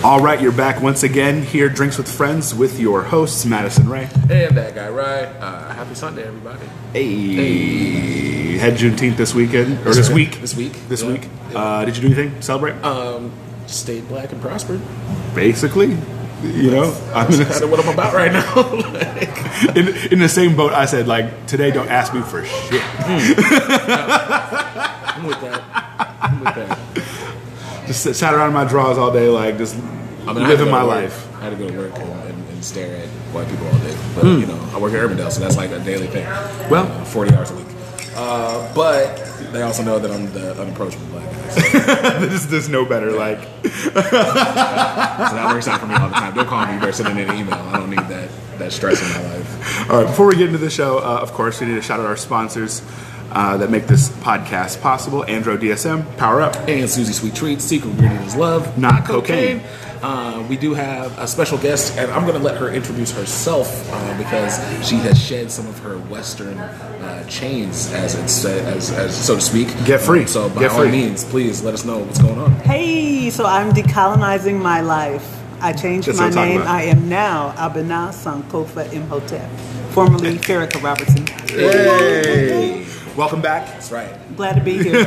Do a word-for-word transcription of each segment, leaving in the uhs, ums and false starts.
All right, you're back once again here, Drinks with Friends, with your hosts, Madison Ray. And that guy, Ryan. Uh, happy Sunday, everybody. Hey. Hey. Had Juneteenth this weekend, or this week. This week. This yeah. week. Yeah. Uh, did you do anything? Celebrate? Um, stayed black and prospered. Basically. You know, I'm in, That's kind of what I'm about right now. like, in, in the same boat. I said, like, today don't ask me for shit. Mm. Yeah. I'm with that. I'm with that. Just sit, sat around in my drawers all day, like, just I mean, living my work. life. I had to go to work and, and, and stare at white people all day. But, Mm. you know, I work at Urbandale, so that's like a daily thing. Well, uh, forty hours a week. Uh, but they also know that I'm the unapproachable black guy. So, there's, there's no better, like. so that works out for me all the time. Don't call me, you better send in an email. I don't need that, that stress in my life. All right, before we get into the show, uh, of course, we need to shout out our sponsors uh, that make this podcast possible. Andro D S M, Power Up. And Susie Sweet Treats, Secret Ingredient is Love, Not cocaine. Uh, we do have a special guest, and I'm going to let her introduce herself uh, because she has shed some of her Western uh, chains, as it's as, as so to speak. Get free. Um, so by Get all free. means, please let us know what's going on. Hey, so I'm decolonizing my life. I changed That's my what I'm talking name. about. I am now Abena Sankofa Imhotep, formerly Farrakha Robertson. Hey! Welcome back. That's right. Glad to be here.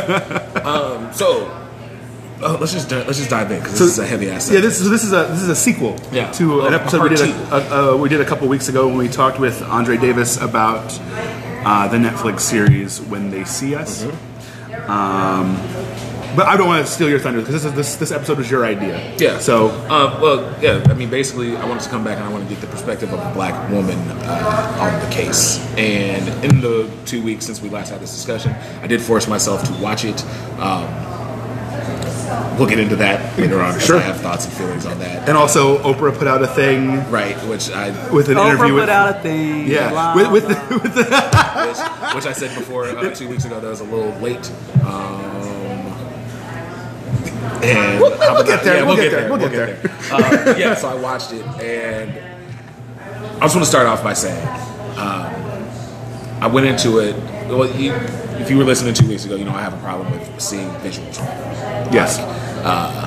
Um, so. Oh, let's just let's just dive in because this So- is a heavy ass. Yeah, this is this is a this is a sequel Yeah. to an A- a episode we part did two. a, a, uh, we did a couple weeks ago when we talked with Andre Davis about uh, the Netflix series When They See Us. Mm-hmm. Um, but I don't want to steal your thunder because this is this this episode was your idea. Yeah. So uh, well, yeah. I mean, basically, I wanted to come back and I want to get the perspective of a black woman uh, on the case. And in the two weeks since we last had this discussion, I did force myself to watch it. Um, we'll get into that later on. 'Cause Sure. I have thoughts and feelings on that. and also Oprah put out a thing Right, which I with an Oprah interview put with out a thing. yeah blah, with with, blah. the, with the which, which I said before uh, two weeks ago that was a little late. Um, and We'll- we'll how- get there, yeah, we'll get there, we'll get there. Uh, yeah, so I watched it, and I just want to start off by saying um, I went into it. Well, you, if you were listening two weeks ago, you know I have a problem with seeing visual trauma. yes. Uh,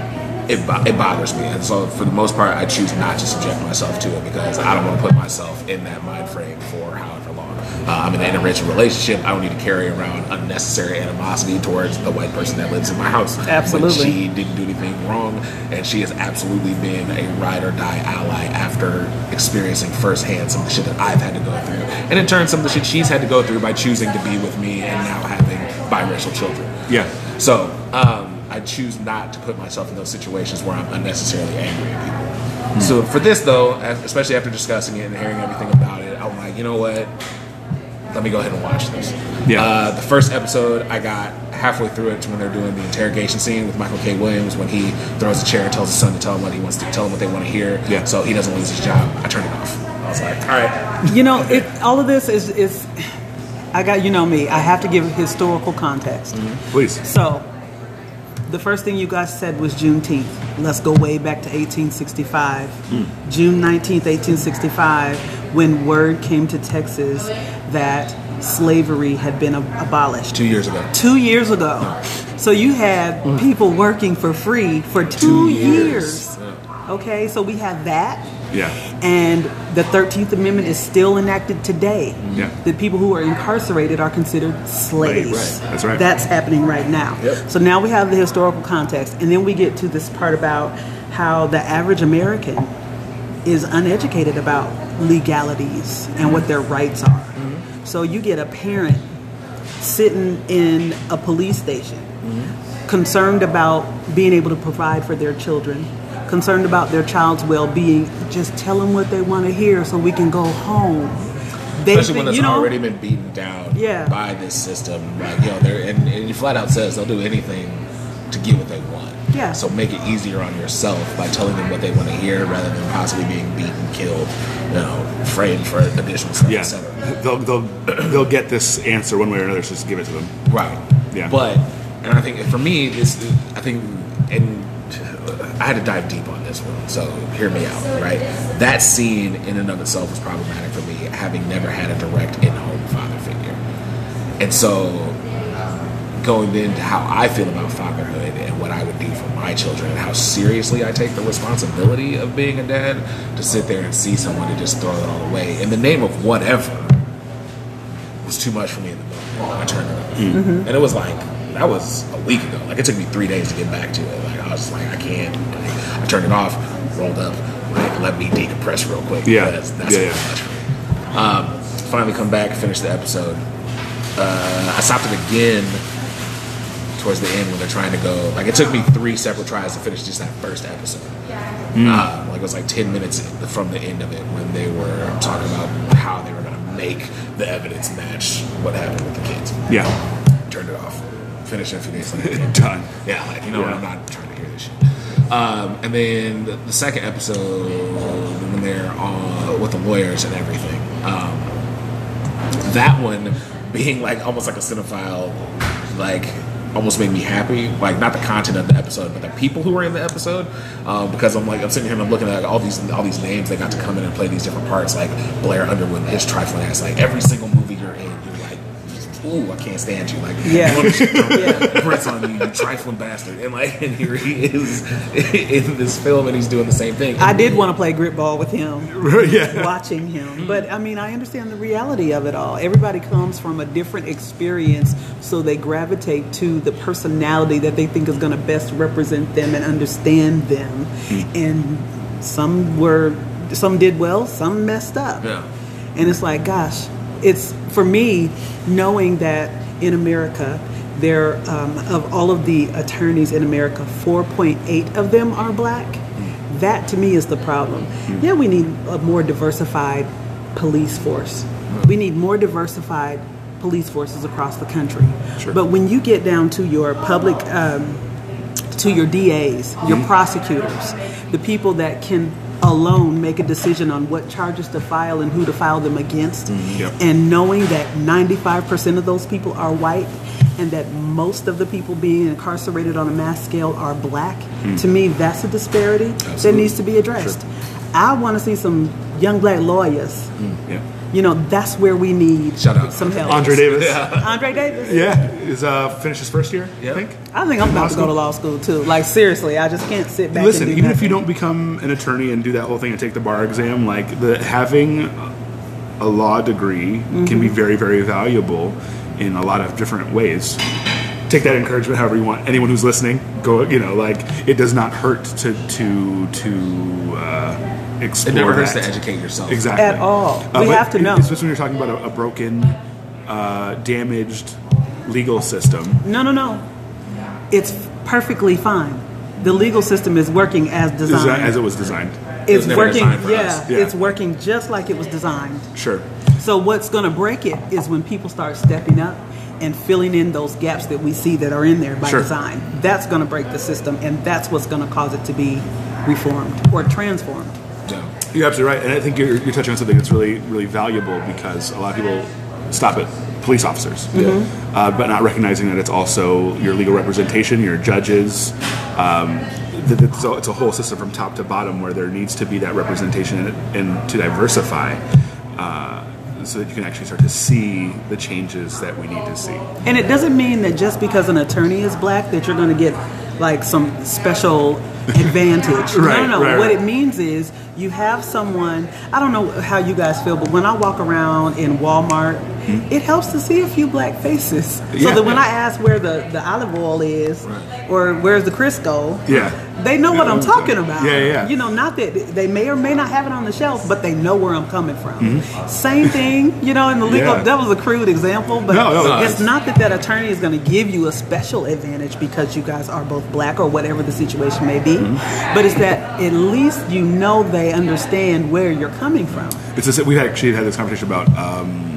it, bo- it bothers me, and so for the most part, I choose not to subject myself to it because I don't want to put myself in that mind frame for however long. Uh, I'm in an interracial relationship. I don't need to carry around unnecessary animosity towards the white person that lives in my house. Absolutely. When she didn't do anything wrong, and she has absolutely been a ride or die ally after experiencing firsthand some of the shit that I've had to go through, and in turn, some of the shit she's had to go through by choosing to be with me and now having biracial children. Yeah. So, um, I choose not to put myself in those situations where I'm unnecessarily angry at people. Mm. So for this, though, especially after discussing it and hearing everything about it, I'm like, you know what? Let me go ahead and watch this. Yeah. Uh, the first episode, I got halfway through it to when they're doing the interrogation scene with Michael K. Williams when he throws a chair and tells his son to tell him what he wants to tell him what they want to hear. Yeah. So he doesn't lose his job. I turned it off. I was like, all right. You know, it, all of this is, is, I got, you know me, I have to give historical context. Mm-hmm. Please. So, the first thing you guys said was Juneteenth. Let's go way back to eighteen sixty-five. Mm. June nineteenth, eighteen sixty-five, when word came to Texas that slavery had been ab- abolished. Two years ago. Two years ago. So you had Mm. people working for free for two, Two years. years. Yeah. Okay, so we have that. Yeah. And the thirteenth Amendment is still enacted today. Yeah. The people who are incarcerated are considered slaves. Right. That's right. That's happening right now. Yep. So now we have the historical context. And then we get to this part about how the average American is uneducated about legalities and what their rights are. Mm-hmm. So you get a parent sitting in a police station, mm-hmm. concerned about being able to provide for their children, concerned about their child's well-being. Just tell them what they want to hear so we can go home. They Especially when think, it's you know, already been beaten down Yeah. by this system. Like, you know, they're, and, and he flat out says they'll do anything to get what they want. Yeah. So make it easier on yourself by telling them what they want to hear rather than possibly being beaten, killed, you know, framed for additional stuff, Yeah. et cetera. They'll they'll they'll get this answer one way or another. So just give it to them. Right. Yeah. But, and I think for me, this, I think, and I had to dive deep on this one, so hear me out, right? That scene in and of itself was problematic for me, having never had a direct in-home father figure. And so going into how I feel about fatherhood and what I would do for my children and how seriously I take the responsibility of being a dad, to sit there and see someone to just throw it all away in the name of whatever was too much for me in the moment when I turned it on. Mm-hmm. And it was like, that was a week ago. Like, it took me three days to get back to it. Like, I was just like, I can't. Like, I turned it off, rolled up, like, let me decompress real quick. Yeah. That's, that's yeah, too yeah. much for me. Um, finally come back, finish the episode. Uh, I stopped it again towards the end when they're trying to go. Like, it took me three separate tries to finish just that first episode. Mm. Uh, like, it was like ten minutes from the end of it when they were talking about how they were going to make the evidence match what happened with the kids. Yeah. Turned it off. Finished it a few days later. Done. Yeah, like, you know Yeah. what? I'm not trying to hear this shit. Um, and then the, the second episode, when they're on with the lawyers and everything, um, that one being like almost like a cinephile, like almost made me happy. Like, not the content of the episode, but the people who were in the episode. Um, because I'm like, I'm sitting here and I'm looking at like, all these all these names. They got to come in and play these different parts. Like Blair Underwood, his trifling ass. Like, every single movie you're in, you're like, ooh, I can't stand you. Like, Yeah. you want to Yeah. Brits on you, you trifling bastard. And like, and here he is in this film, and he's doing the same thing. I did want to play grip ball with him, yeah. watching him. But I mean, I understand the reality of it all. Everybody comes from a different experience, so they gravitate to the personality that they think is going to best represent them and understand them. And some were, some did well, some messed up. Yeah. And it's like, gosh, it's for me knowing that in America, there um, of all of the attorneys in America, four point eight of them are black. That to me is the problem. Yeah, we need a more diversified police force. We need more diversified police forces across the country. Sure. But when you get down to your public, um, to your D As, your prosecutors, the people that can alone make a decision on what charges to file and who to file them against, Mm-hmm. Yep. and knowing that ninety-five percent of those people are white and that most of the people being incarcerated on a mass scale are black, to me that's a disparity that Absolutely. needs to be addressed. I want to see some young black lawyers. Yeah. You know, that's where we need Shout out. some help. Andre Davis. Andre Davis. Yeah, is uh finished his first year, Yeah. I think. I think I'm about to go to law school too. Like, seriously, I just can't sit back Listen, and do even if nothing. you don't become an attorney and do that whole thing and take the bar exam, like the having a law degree Mm-hmm. can be very, very valuable in a lot of different ways. Take that encouragement however you want. Anyone who's listening, go. You know, like it does not hurt to to to uh, explore. It never hurts that. to educate yourself. Exactly. At all. Uh, We but have to know. Especially when you're talking about a, a broken, uh, damaged legal system. No, no, no. It's perfectly fine. The legal system is working as designed. Desi- as it was designed. It was It's never working. designed for Yeah, us. Yeah. it's working just like it was designed. Sure. So what's going to break it is when people start stepping up and filling in those gaps that we see that are in there by Sure. design. That's going to break the system, and that's what's going to cause it to be reformed or transformed. Yeah. You're absolutely right, and I think you're, you're touching on something that's really, really valuable because a lot of people stop at police officers, uh, but not recognizing that it's also your legal representation, your judges. Um, th- it's, a, it's a whole system from top to bottom where there needs to be that representation and, and to diversify, uh, so that you can actually start to see the changes that we need to see. And it doesn't mean that just because an attorney is black that you're going to get like some special advantage. Right, no, no, no. right, What right. it means is you have someone, I don't know how you guys feel, but when I walk around in Walmart, it helps to see a few black faces. So Yeah. that when I ask where the, the olive oil is or where's the Crisco, Yeah. they know what Yeah, I'm talking about. yeah, yeah, yeah. You know, not that they may or may not have it on the shelf, but they know where I'm coming from. Mm-hmm. Same thing, you know, in the legal, Yeah. that was a crude example, but No, no, no, it's it's- not that that attorney is going to give you a special advantage because you guys are both black or whatever the situation may be, Mm-hmm. but it's that at least you know they understand where you're coming from. It's just that we've actually had this conversation about um,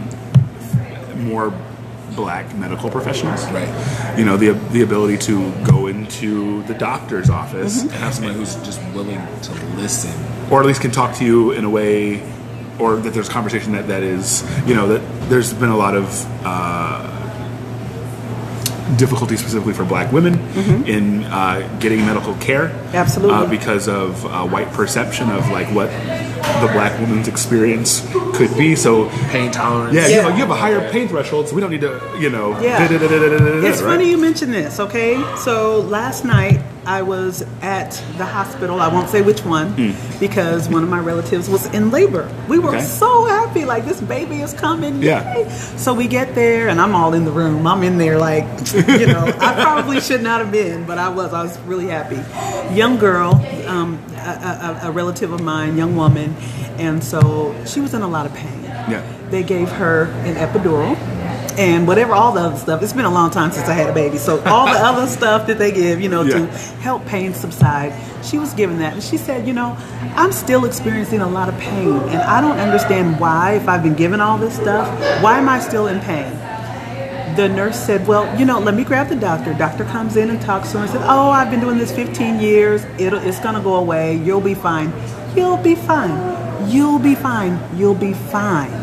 more black medical professionals. Right. You know, the the ability to go into the doctor's office, And have someone who's just willing to listen. or at least can talk to you in a way, or that there's conversation that, that is, you know, that there's been a lot of uh, difficulty specifically for Black women mm-hmm. in uh, getting medical care. Absolutely. Uh, because of uh, white perception of like what the Black woman's experience could be. So pain tolerance. Yeah, yeah. You, know, you have a higher pain threshold, so we don't need to, you know. Yeah. Da, da, da, da, da, da, It's right? funny you mention this, okay? So last night I was at the hospital. I won't say which one mm. because one of my relatives was in labor. We were okay. so happy, like this baby is coming. Yeah. Yay. So we get there, and I'm all in the room. I'm in there, like, you know, I probably should not have been, but I was. I was really happy. Young girl, um, a, a, a relative of mine, young woman, and so she was in a lot of pain. Yeah. They gave her an epidural. And whatever, all the other stuff. It's been a long time since I had a baby. So all the other stuff that they give, you know, yeah. to help pain subside, she was given that. And she said, you know, I'm still experiencing a lot of pain. And I don't understand why, if I've been given all this stuff, why am I still in pain? The nurse said, well, you know, let me grab the doctor. Doctor comes in and talks to her and said, oh, I've been doing this fifteen years. It'll, it's going to go away. You'll be fine. You'll be fine. You'll be fine. You'll be fine.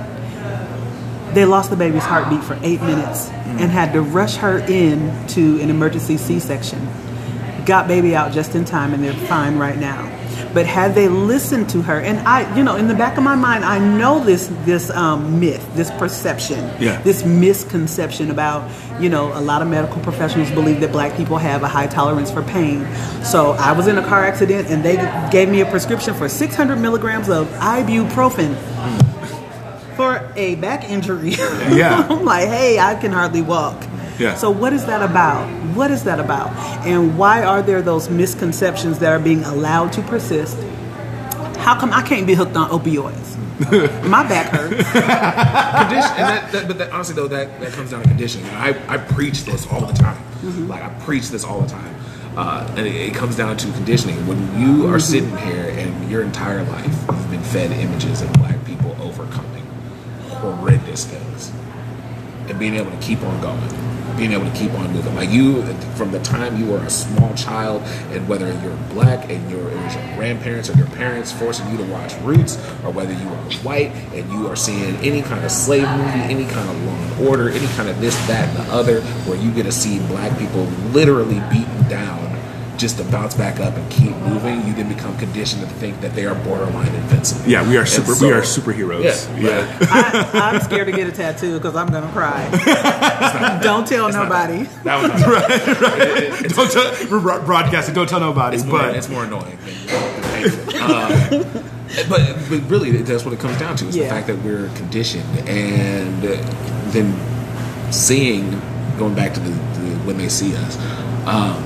They lost the baby's heartbeat for eight minutes mm. and had to rush her in to an emergency C-section. Got baby out just in time, and they're fine right now. But had they listened to her, and I, you know, in the back of my mind, I know this this um, myth, this perception, yeah. this misconception about, you know, a lot of medical professionals believe that Black people have a high tolerance for pain. So I was in a car accident, and they gave me a prescription for six hundred milligrams of ibuprofen. Mm. For a back injury. Yeah. I'm like, hey, I can hardly walk. Yeah. So what is that about? What is that about? And why are there those misconceptions that are being allowed to persist? How come I can't be hooked on opioids? My back hurts. Condition, and that, that, but that, honestly, though, that, that comes down to conditioning. And I, I preach this all the time. Mm-hmm. Like, I preach this all the time. Uh, and it, it comes down to conditioning. When you are mm-hmm. sitting here and your entire life you've been fed images of Black people overcoming horrendous things and being able to keep on going, being able to keep on moving. Like you, from the time you were a small child, and whether you're Black and you're, it was your grandparents or your parents forcing you to watch Roots, or whether you are white and you are seeing any kind of slave movie, any kind of Law and Order, any kind of this, that, and the other, where you get to see Black people literally beaten down just to bounce back up and keep moving, you then become conditioned to think that they are borderline invincible. Yeah, we are super. So, we are superheroes. Yeah, yeah. I, I'm scared to get a tattoo because I'm gonna cry. not, don't tell nobody. Not, that was not right. right. It, it, don't tell, we're broadcasting. Don't tell nobody. It's more, but it's more annoying than painful. uh, but but really, that's what it comes down to. Is yeah. the fact that we're conditioned, and then seeing, going back to the, the when they see us. Um,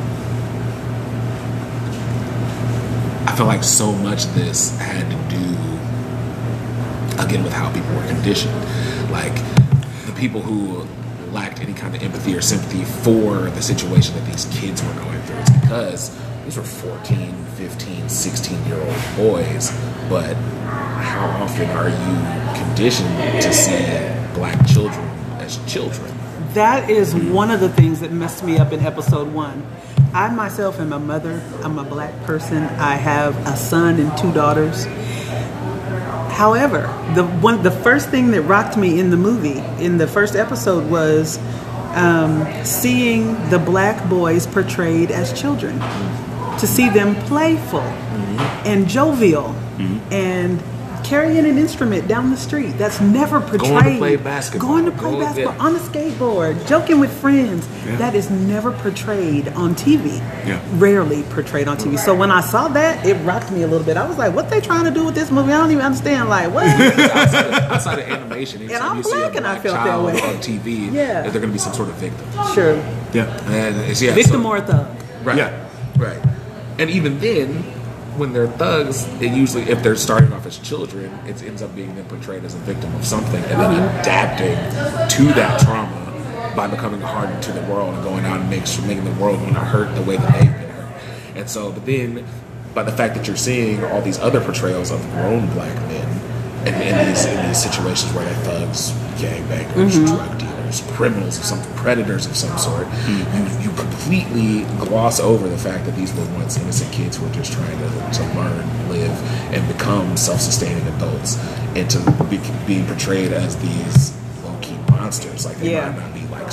I feel like so much of this had to do, again, with how people were conditioned. Like, the people who lacked any kind of empathy or sympathy for the situation that these kids were going through. It's because these were fourteen, fifteen, sixteen-year-old boys, but how often are you conditioned to see Black children as children? That is one of the things that messed me up in episode one. I myself am a mother. I'm a Black person. I have a son and two daughters. However, the one, the first thing that rocked me in the movie, in the first episode, was um, seeing the Black boys portrayed as children. To see them playful mm-hmm. and jovial mm-hmm. and carrying an instrument down the street. That's never portrayed. Going to play basketball. Going to play Going, basketball yeah. on a skateboard, joking with friends. Yeah. That is never portrayed on T V. Yeah. Rarely portrayed on T V. So when I saw that, it rocked me a little bit. I was like, what they trying to do with this movie? I don't even understand. Like, what? outside, of, outside of animation, and I'm you Black see a and Black I felt that child way. on T V, yeah. they're going to be some sort of victim. Sure. Yeah. And it's, yeah victim so, or a thug. Right. Yeah. Right. And even then, when they're thugs, it usually, if they're starting off as children, it ends up being them portrayed as a victim of something, and then adapting to that trauma by becoming hardened to the world and going out and make, making the world want to hurt the way that they've been hurt. And so, but then, by the fact that you're seeing all these other portrayals of grown Black men in, in these in these situations where they're thugs, gangbangers, mm-hmm. drug dealers, criminals of some predators of some sort, mm-hmm. you you completely gloss over the fact that these were once innocent kids who were just trying to, to learn, live, and become self-sustaining adults, and to be being portrayed as these low-key monsters. Like they yeah. might not be like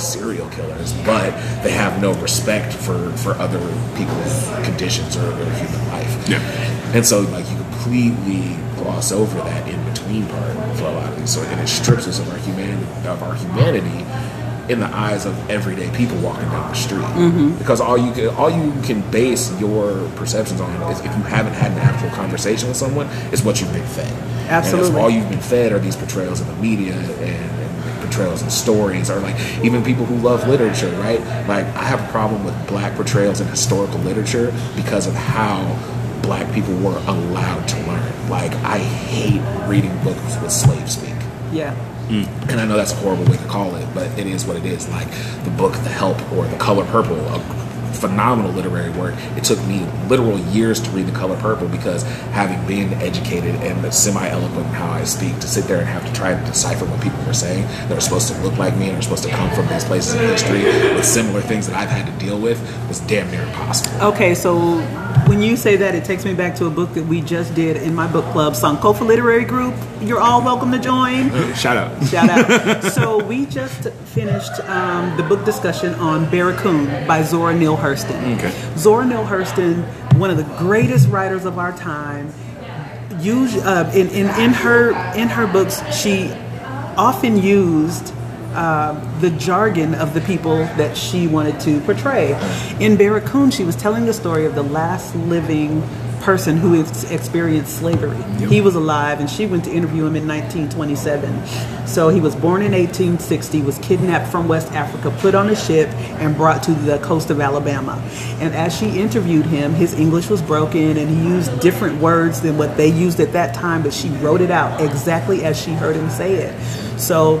serial killers, but they have no respect for, for other people's conditions or their human life. Yeah. And so, like, you completely gloss over that in between part for a lot of these, so and it strips us of our humanity, of our humanity, in the eyes of everyday people walking down the street. Mm-hmm. Because all you can, all you can base your perceptions on is if you haven't had an actual conversation with someone, is what you've been fed. Absolutely. And all you've been fed are these portrayals in the media and, and portrayals in stories, or like even people who love literature, right? Like, I have a problem with black portrayals in historical literature because of how black people were allowed to learn. Like, I hate reading books with slave speak. Yeah. Mm. And I know that's a horrible way to call it, but it is what it is. Like the book The Help or The Color Purple, a phenomenal literary work. It took me literal years to read The Color Purple because, having been educated and semi-eloquent in how I speak, to sit there and have to try to decipher what people were saying that are supposed to look like me and are supposed to come from these places in history with similar things that I've had to deal with was damn near impossible. Okay, so when you say that, it takes me back to a book that we just did in my book club, Sankofa Literary Group. You're all welcome to join. Shout out. Shout out. So we just finished um, the book discussion on Barracoon by Zora Neale Hurston. Okay. Zora Neale Hurston, one of the greatest writers of our time. Usually, uh, in, in, in her in her books, she often used Uh, the jargon of the people that she wanted to portray. In Barracoon, she was telling the story of the last living person who ex- experienced slavery. Yep. He was alive, and she went to interview him in nineteen twenty-seven. So he was born in eighteen sixty, was kidnapped from West Africa, put on a ship, and brought to the coast of Alabama. And as she interviewed him, his English was broken, and he used different words than what they used at that time, but she wrote it out exactly as she heard him say it. So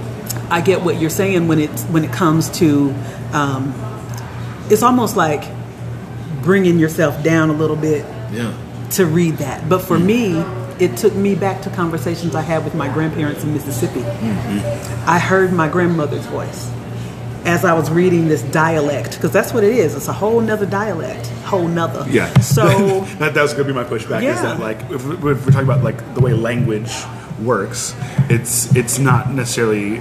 I get what you're saying when it when it comes to, um, it's almost like bringing yourself down a little bit yeah. to read that. But for mm-hmm. me, it took me back to conversations I had with my grandparents in Mississippi. Mm-hmm. I heard my grandmother's voice as I was reading this dialect, because that's what it is. It's a whole nother dialect, whole nother. Yeah. So that, that was going to be my pushback. Yeah. Is that, like, if we're, if we're talking about like the way language works, it's it's not necessarily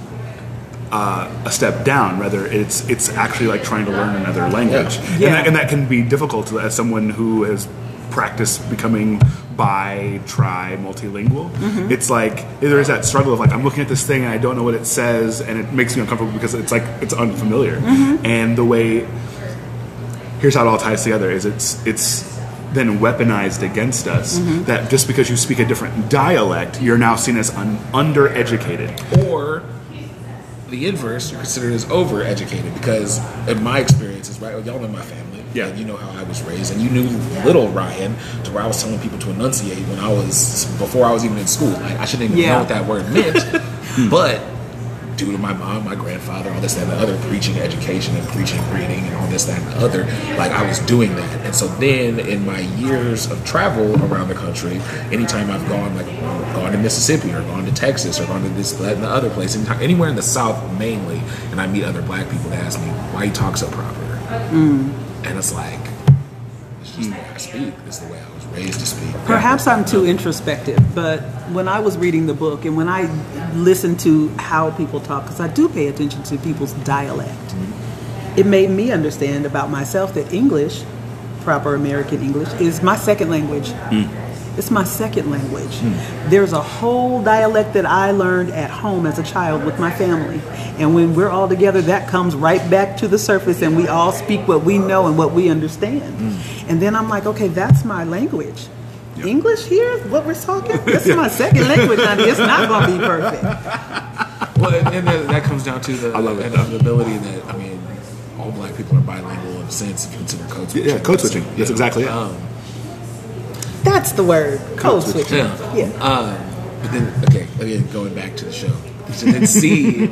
Uh, a step down. Rather, it's it's actually like trying to learn another language, yeah. And, Yeah. that, and that can be difficult as someone who has practiced becoming bi, tri, multilingual. Mm-hmm. It's like there is that struggle of like, I'm looking at this thing and I don't know what it says, and it makes me uncomfortable because it's like it's unfamiliar. Mm-hmm. And the way, here's how it all ties together: is it's it's then weaponized against us, mm-hmm. that just because you speak a different dialect, you're now seen as un- undereducated, or the inverse, you're considered as overeducated, because in my experiences, right, y'all know my family, yeah, and you know how I was raised, and you knew little Ryan to where I was telling people to enunciate when I was, before I was even in school. Like, I shouldn't even yeah. know what that word meant, but due to my mom, my grandfather, all this, that, and the other, preaching education and preaching reading and all this, that, and the other, like, I was doing that. And so then in my years of travel around the country, anytime I've gone, like, gone to Mississippi or gone to Texas or gone to this, that, and the other place, anytime, anywhere in the South mainly, and I meet other black people that ask me, why you talk so proper? Mm. And it's like, it's just the way I speak. It's the way I was raised to speak. Perhaps I'm too introspective, but when I was reading the book and when I listened to how people talk, because I do pay attention to people's dialect, mm-hmm. it made me understand about myself that English, proper American English, is my second language. Mm. It's my second language. Mm. There's a whole dialect that I learned at home as a child with my family. And when we're all together, that comes right back to the surface, and we all speak what we know and what we understand. Mm. And then I'm like, okay, that's my language. Yep. English here, what we're talking, this is my second language, honey. It's not going to be perfect. Well, and, and that, that comes down to the I love it, inevitability that, I mean, all black people are bilingual in a sense if you consider code switching. Yeah, code switching. That's yeah. exactly it. Um, That's the word, code switching. Yeah. yeah. Um, but then, okay, again, going back to the show, to then see,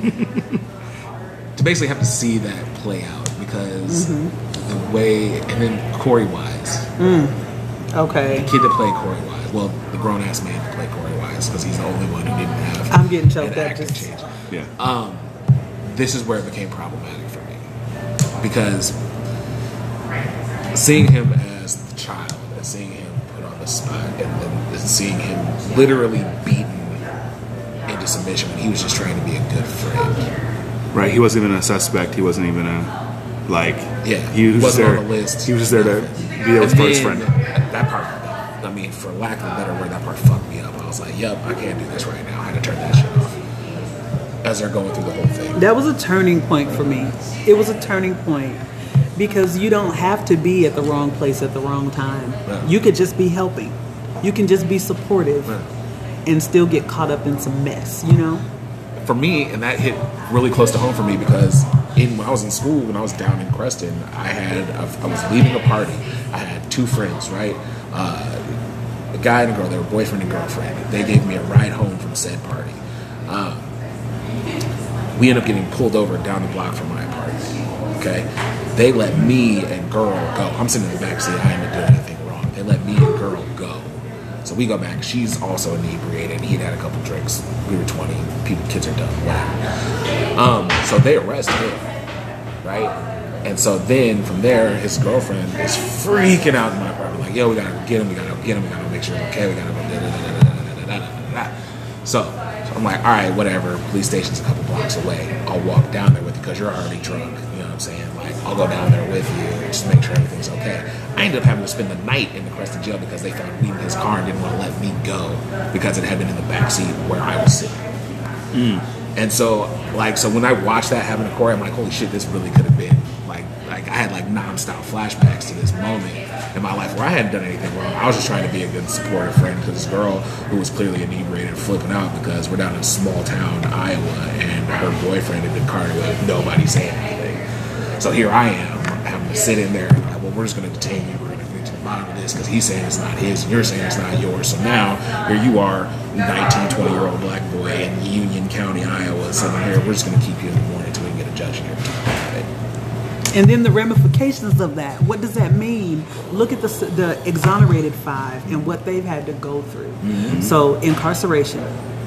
to basically have to see that play out, because mm-hmm. the way, and then Corey Wise. Mm. Okay. The kid that played Corey Wise, well, the grown ass man that played Corey Wise, because he's the only one who didn't have I'm getting choked an up acting just... change. Yeah. Um, this is where it became problematic for me, because seeing him as the child, and seeing him put on the spot, and then seeing him literally beaten into submission when he was just trying to be a good friend, Right. He wasn't even a suspect. He wasn't even a like. Yeah. He was just wasn't there. on the list. He was just there to be there And for his then friend. That part, I mean, for lack of a better word, that part fucked me up. I was like, "Yep, I can't do this right now." I had to turn that shit off as they're going through the whole thing. That was a turning point for me. It was a turning point because you don't have to be at the wrong place at the wrong time. Yeah. You could just be helping. You can just be supportive Yeah. and still get caught up in some mess, you know? For me, and that hit really close to home for me because in when I was in school, when I was down in Creston, I had I was leaving a party. I had two friends, right? Uh, a guy and a girl. They were boyfriend and girlfriend. They gave me a ride home from said party. Um, we ended up getting pulled over down the block from my apartment. Okay, they let me and girl go. I'm sitting in the back seat. I didn't do anything wrong. They let me and girl go. So we go back. She's also inebriated. He'd had a couple drinks. We were twenty. People, kids are dumb. Whatever. Um, so they arrest him, right? And so then from there, his girlfriend is freaking out in my apartment, like, "Yo, we gotta get him. We gotta get him. We gotta make sure he's okay. We gotta." Da, da, da, da, da, da, da, da, da. So, so I'm like, "All right, whatever. Police station's a couple blocks away. I'll walk down there with you because you're already drunk. You know what I'm saying? Like, I'll go down there with you just to make sure everything's okay." I ended up having to spend the night in the Creston jail because they found weed in his car and didn't want to let me go because it had been in the back seat where I was sitting. Mm. And so, like, so when I watched that happen to Corey, I'm like, holy shit, this really could have been like, like I had like non-stop flashbacks to this moment in my life where I hadn't done anything wrong. I was just trying to be a good supportive friend to this girl who was clearly inebriated, flipping out because we're down in a small town, Iowa, and her boyfriend had been carted away with nobody saying anything. So here I am having to sit in there and like, well, we're just going to detain you. We're going to get to the bottom of this because he's saying it's not his and you're saying it's not yours. So now here you are, nineteen, twenty year old black boy in Union County, Iowa, sitting here. We're just going to keep you in the morning until we can get a judge in here to talk about it. And then the ramifications of that. What does that mean? Look at the the exonerated five and what they've had to go through. Mm-hmm. So incarceration.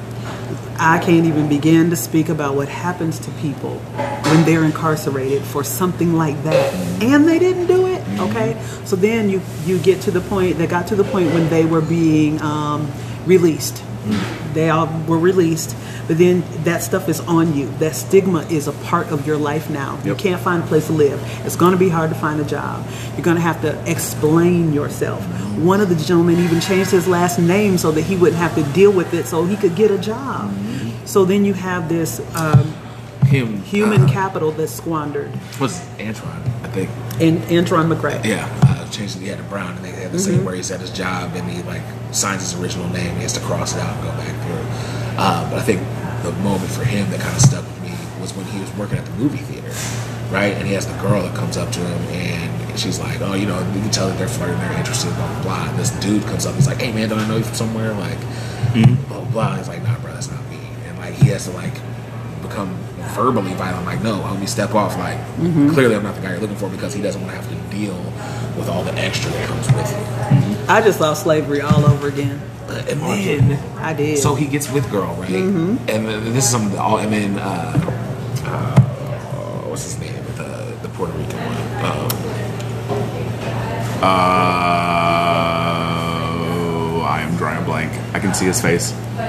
I can't even begin to speak about what happens to people when they're incarcerated for something like that. And they didn't do it, okay? So then you, you get to the point, they got to the point when they were being um, released. They all were released, but then that stuff is on you. That stigma is a part of your life now. Yep. You can't find a place to live. It's going to be hard to find a job. You're going to have to explain yourself. One of the gentlemen even changed his last name so that he wouldn't have to deal with it so he could get a job. Mm-hmm. So then you have this um, Him, human uh, capital that's squandered. was Antron, I think. And Antron McRae. Yeah, uh, changed it. He had a Brown, and they had the Mm-hmm. scene where he's at his job and he like signs his original name. And he has to cross it out and go back through. Uh, but I think the moment for him that kind of stuck with me was when he was working at the movie theater, right? And he has the girl that comes up to him and she's like, "Oh, you know, you can tell that they're flirting, they're interested, blah blah blah." And this dude comes up, he's like, "Hey man, don't I know you from somewhere?" Like, mm-hmm. blah blah blah. And he's like, "Nah, bro, that's not me." And like he has to like become verbally violent, like, "No, homie, step off." Like, mm-hmm. clearly I'm not the guy you're looking for because he doesn't want to have to deal with all the extra that comes with it. Mm-hmm. I just saw slavery all over again. Uh, and then I did. So he gets with girl, right? Mm-hmm. And then this is something that all. And then uh, uh, what's his name? The the Puerto Rican one. Um, Uh, I am drawing a blank. I can see his face.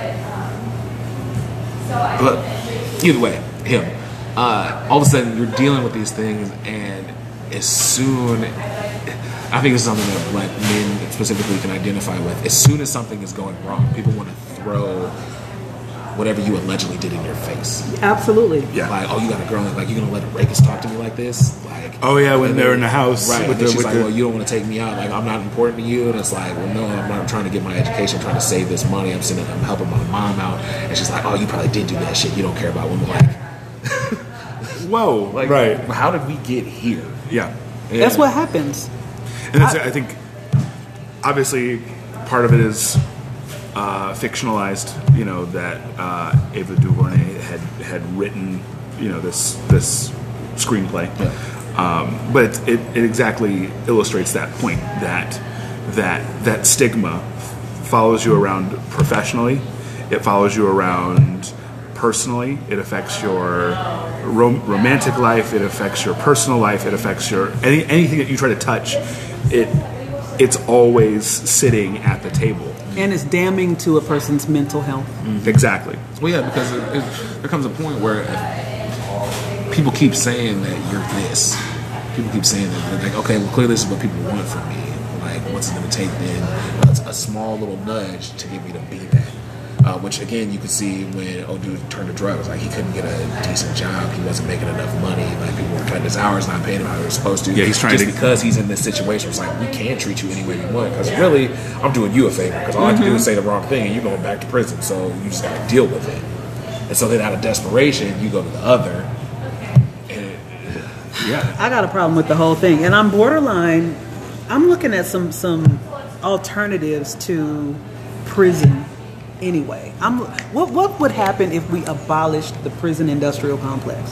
But either way, him. Uh, all of a sudden, you're dealing with these things, and as soon, I think it's something that black men specifically can identify with. As soon as something is going wrong, people want to throw whatever you allegedly did in your face. Absolutely. Yeah. Like, oh, you got a girl, like, you're gonna let a rapist talk to me like this? Like, Oh yeah, when and they're then- in the house, right? with And then the, she's with like, the, well, you don't want to take me out. Like, I'm not important to you. And it's like, well, no, I'm not trying to get my education. I'm trying to save this money. I'm sending, I'm helping my mom out. And she's like, oh, you probably did do that shit. You don't care about women. Like, whoa, like, right? how did we get here? Yeah. Yeah. That's what happens. And that's, I think, obviously, part of it is uh, fictionalized. You know that uh, Ava DuVernay had had written, you know, this this screenplay, Yeah. um, but it, it exactly illustrates that point that that that stigma follows you around professionally. It follows you around personally. It affects your rom- romantic life. It affects your personal life. It affects your any, anything that you try to touch. It it's always sitting at the table. And it's damning to a person's mental health. Exactly. Well, yeah, because it, it, there comes a point where if, people keep saying that you're this. People keep saying that. They're like, okay, well, clearly this is what people want from me. Like, what's it going to take then? A, a small little nudge to get me to be that. Uh, which, again, you could see when old dude turned to drugs. Like, he couldn't get a decent job. He wasn't making enough money. Like, people were cutting his hours, not paying him how they were supposed to. Yeah, he's trying just to... because he's in this situation. It's like, we can't treat you any way we want. Because really, I'm doing you a favor. Because all mm-hmm. I have to do is say the wrong thing, and you're going back to prison. So you just got to deal with it. And so then out of desperation, you go to the other. And, yeah. I got a problem with the whole thing. And I'm borderline... I'm looking at some, some alternatives to prison anyway. I'm, what what would happen if we abolished the prison industrial complex?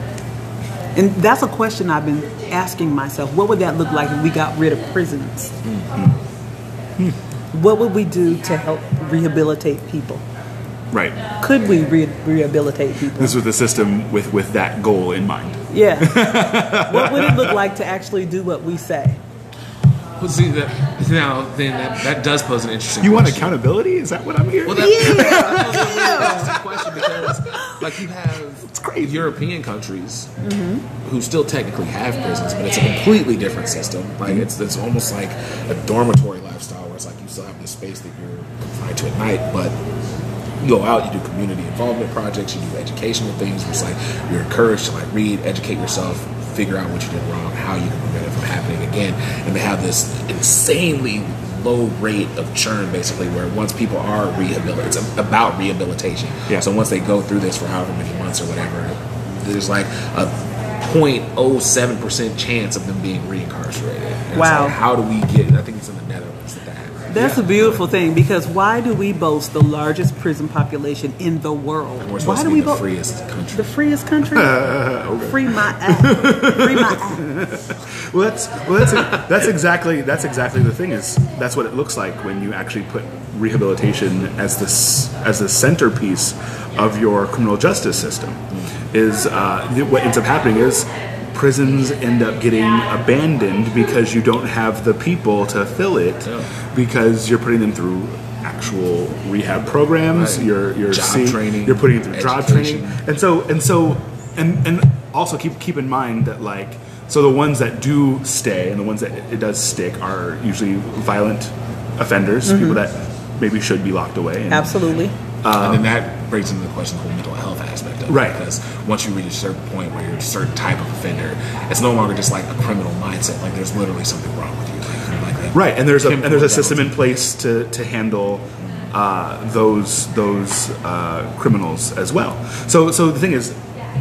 And that's a question I've been asking myself. What would that look like if we got rid of prisons? Mm-hmm. What would we do to help rehabilitate people? Right. Could we re- rehabilitate people? This was the system with, with that goal in mind. Yeah. What would it look like to actually do what we say? Well, see, that, now, then that, that does pose an interesting you question. You want accountability? Is that what I'm hearing? Well, that, yeah. that poses a really interesting question because, like, you have it's crazy. European countries mm-hmm. who still technically have prisons, but it's a completely different system. Like, mm-hmm. it's it's almost like a dormitory lifestyle where it's like you still have this space that you're confined to at night, but you go out, you do community involvement projects, you do educational things, where it's like you're encouraged to, like, read, educate yourself, figure out what you did wrong, how you can prevent it from happening again. And they have this insanely low rate of churn, basically, where once people are rehabilitated, it's about rehabilitation. Yeah. So once they go through this for however many months or whatever, there's like a zero point zero seven percent chance of them being reincarcerated. And wow. It's like, how do we get, I think it's in the Netherlands that that happens. That's yeah. a beautiful thing, because why do we boast the largest prison population in the world? And we're why supposed do to be we the boast freest country. The freest country? Uh, okay. Free my ass. Free my ass. Well, that's well, that's that's exactly that's exactly the thing. Is that's what it looks like when you actually put rehabilitation as this as the centerpiece of your criminal justice system. Is uh, what ends up happening is prisons end up getting abandoned because you don't have the people to fill it, yeah. because you're putting them through actual rehab programs. Right. You're you're job seeing, training. You're putting it through education. job training, and so and so and and also keep keep in mind that, like, so the ones that do stay and the ones that it does stick are usually violent offenders, mm-hmm. people that maybe should be locked away. And, absolutely. Um, and then that brings into the question the whole mental health aspect of it. Right. Because once you reach a certain point where you're a certain type of offender, it's no longer just like a criminal mindset. Like, there's literally something wrong with you. Like, like right. And there's a and there's a system in place to to handle uh, those those uh, criminals as well. So so the thing is,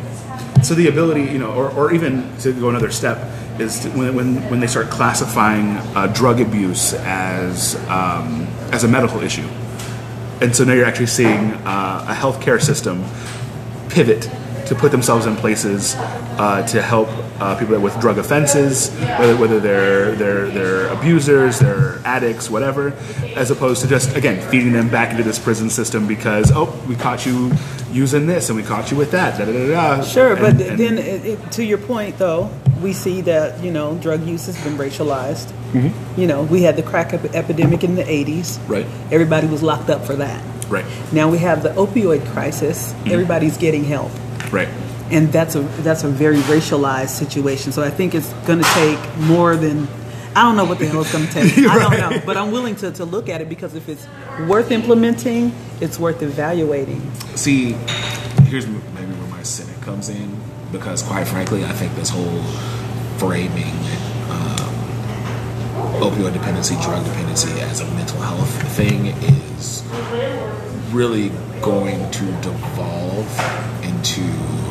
so the ability, you know, or, or even to go another step, is to, when when when they start classifying uh, drug abuse as um, as a medical issue. And so now you're actually seeing uh, a healthcare system pivot to put themselves in places uh, to help uh, people with drug offenses, whether whether they're they're they're abusers, they're addicts, whatever, as opposed to just, again, feeding them back into this prison system because, oh, we caught you using this and we caught you with that. Da, da, da, da. Sure, and, but and, then it, it, to your point, though, we see that, you know, drug use has been racialized. Mm-hmm. You know, we had the crack ep- epidemic in the eighties. Right. Everybody was locked up for that. Right. Now we have the opioid crisis. Mm-hmm. Everybody's getting help. Right. And that's a that's a very racialized situation. So I think it's going to take more than, I don't know what the hell it's going to take. I don't know. But I'm willing to, to look at it, because if it's worth implementing, it's worth evaluating. See, here's maybe where my cynic comes in, because quite frankly, I think this whole framing um, opioid dependency, drug dependency as a mental health thing is really going to devolve into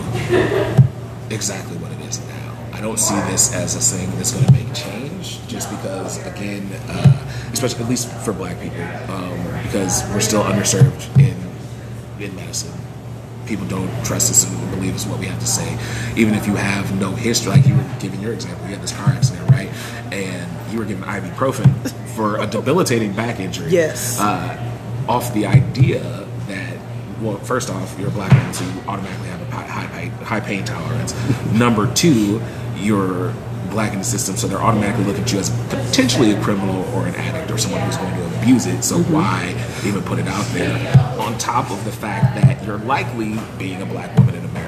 exactly what it is now. I don't see this as a thing that's going to make change, just because, again, uh, especially at least for Black people, um, because we're still underserved in in medicine. People don't trust us and believe us what we have to say, even if you have no history. Like you were giving your example, you had this car accident, right? And you were given ibuprofen for a debilitating back injury. Yes. Uh, off the idea that, well, first off, you're a Black woman, so you automatically have a high, high, high pain tolerance. Number two, you're Black in the system, so they're automatically looking at you as potentially a criminal or an addict or someone who's going to abuse it. So mm-hmm. why even put it out there? On top of the fact that you're likely, being a Black woman in America,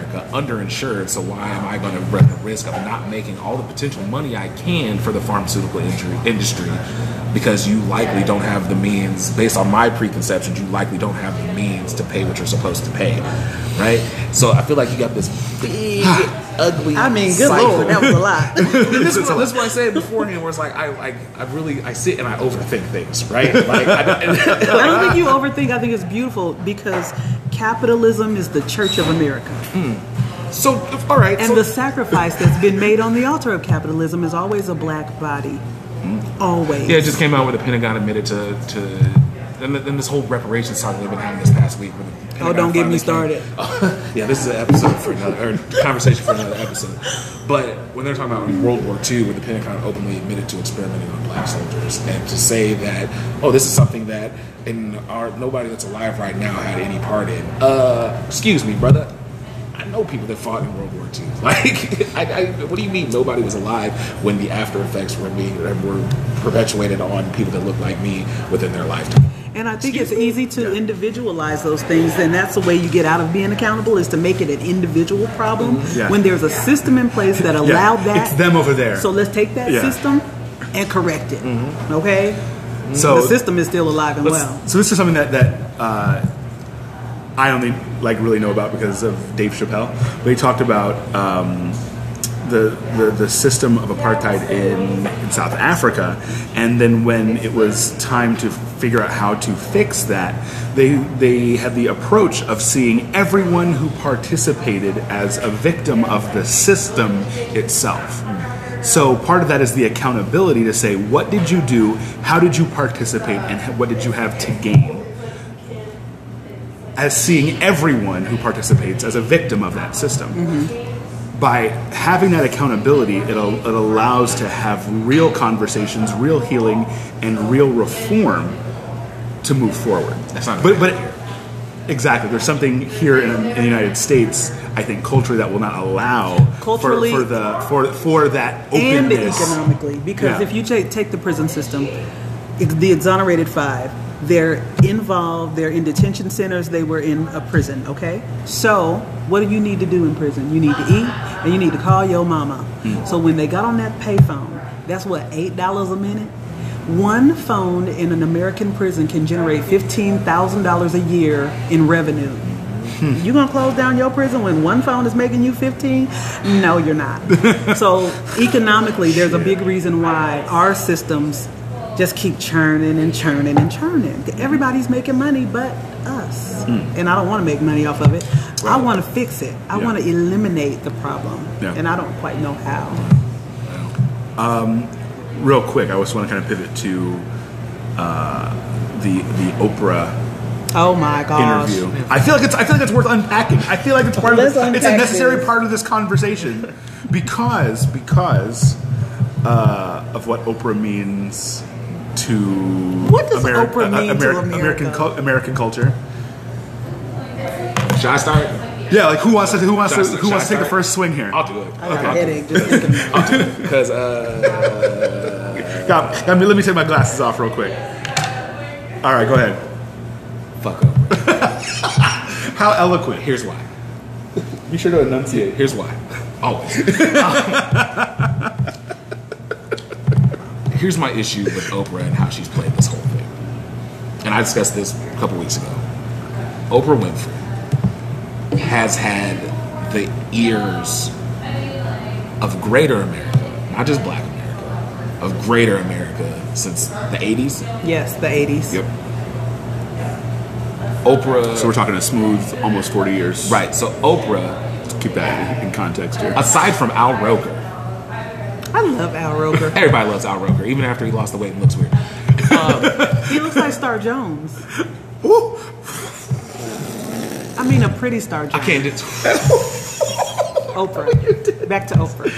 America underinsured, so why am I going to run the risk of not making all the potential money I can for the pharmaceutical injury, industry because you likely don't have the means, based on my preconceptions, you likely don't have the means to pay what you're supposed to pay, right? So I feel like you got this big, ugly I mean, good cycle. Lord, that was a lot. this, is what, this is what I said beforehand, where it's like, I like, I really, I sit and I overthink things, right? Like, I, I don't think you overthink. I think it's beautiful because capitalism is the church of America. so, all right. And so, the sacrifice that's been made on the altar of capitalism is always a black body. Always. yeah, it just came out where the Pentagon admitted to, to and, then this whole reparations talk they've been having this past week. Where the Pentagon Oh, don't get me finally started. came- yeah, this is an episode for another, or conversation for another episode. But when they're talking about World War Two, where the Pentagon openly admitted to experimenting on black soldiers, and to say that, oh, this is something that in our nobody that's alive right now had any part in. Uh, excuse me, brother. I know people that fought in World War Two. Like, I, I, what do you mean nobody was alive when the after effects were being were perpetuated on people that look like me within their lifetime? And I think it's easy to individualize those things, and that's the way you get out of being accountable, is to make it an individual problem. Yeah. When there's a system in place that allowed that. It's them over there. So let's take that Yeah. system and correct it. Okay? So the system is still alive and let's- well. So this is something that that uh, I only like really know about because of Dave Chappelle. But he talked about um, the, the the system of apartheid in, in South Africa, and then when it was time to figure out how to fix that, they they had the approach of seeing everyone who participated as a victim of the system itself. So part of that is the accountability to say, what did you do, how did you participate, and what did you have to gain? As seeing everyone who participates as a victim of that system. Mm-hmm. By having that accountability, it, al- it allows to have real conversations, real healing, and real reform to move forward. That's not but, but exactly, there's something here in, in the United States, I think, culturally that will not allow Culturally- for, for the for for that And openness. economically, because Yeah. if you take, take the prison system, ex- the exonerated five, they're involved, they're in detention centers, they were in a prison, okay? So, what do you need to do in prison? You need to eat, and you need to call your mama. Mm. So when they got on that payphone, that's what, eight dollars a minute? One phone in an American prison can generate fifteen thousand dollars a year in revenue. You gonna close down your prison when one phone is making you fifteen? No, you're not. So economically, there's a big reason why our systems just keep churning and churning and churning. Everybody's making money but us. And I don't want to make money off of it. I want to fix it. I Yeah. want to eliminate the problem. Yeah. And I don't quite know how. Real quick, I just want to kind of pivot to uh, the the Oprah Oh my gosh. interview. I feel like it's I feel like it's worth unpacking. I feel like it's part Let's of the, it's a unpack necessary this. part of this conversation because because uh, of what Oprah means to What does Ameri- Oprah mean uh, to Ameri- American America? cul- American culture. Should I start? Yeah, like who wants to who wants to Should I- who wants to should take I the first swing here? I'll do it. I got Okay. a headache just thinking about it. I'll do it because uh, God, let me let me take my glasses off real quick. All right, go ahead. fuck up. How eloquent. Here's why. You sure to enunciate. Here's why. Always. Here's my issue with Oprah and how she's played this whole thing. And I discussed this a couple weeks ago. Oprah Winfrey has had the ears of greater America, not just black America, of greater America since the eighties. Yes, the eighties. Yep. Oprah. So we're talking a smooth almost forty years. right. So Oprah, Let's keep that in context here. aside from Al Roker, I love Al Roker. everybody loves Al Roker, even after he lost the weight and looks weird. He looks like Star Jones. Woo! I mean, a pretty Star Jones. I can't do. Oprah. Back to Oprah.